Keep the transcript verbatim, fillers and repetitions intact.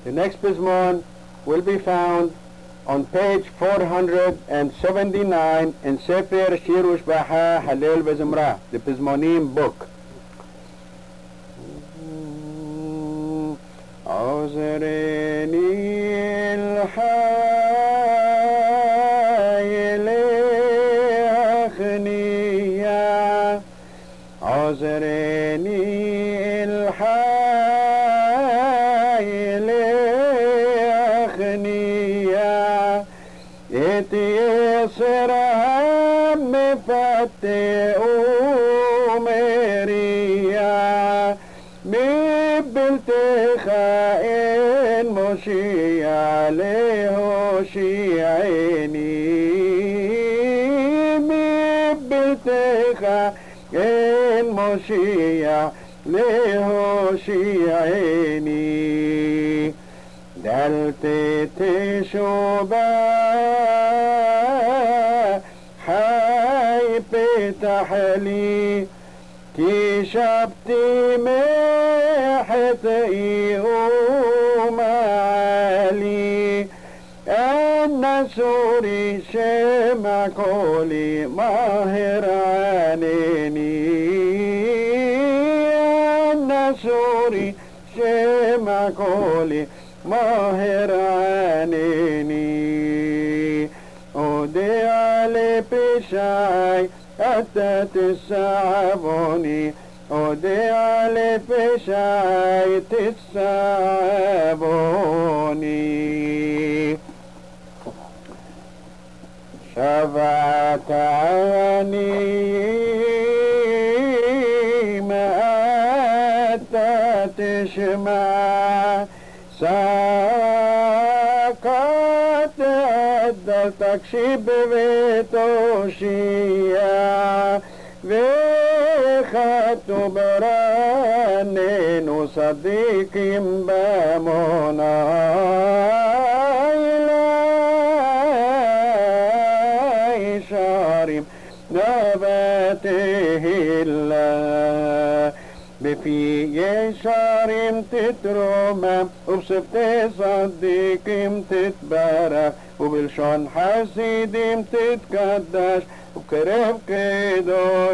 The next Pismon will be found on page four hundred seventy-nine in Sefer Shir Ushbaha Halel Bezimra, the Pismonim book. عذرني الحي لأخنيا عذرني الحي لأخنيا يتيسر هم فتئ أمريا ببلتخاء مشيع لهوشيعيني ببلتخاء مشيع لهوشيعيني دلت تشوبا حي بتحلي كشبتي محتئي ومعالي أنا سوري شمع كولي ماهر عنيني أنا سوري شمع كولي ماهر عنيني أودي علي بشاي حتى تسعبوني أودي علي بشاي تسعبوني شفعت عني ما أتى تشمع ساقط تكشب بتوشيا وخدت برانين وصديق بمنا إلهي شارم نباته الله بفي يشارم تترمم وبصفت صديقم تتبارك وبلشان حسيدم تتقدش وكرب كدوشم تتهلا.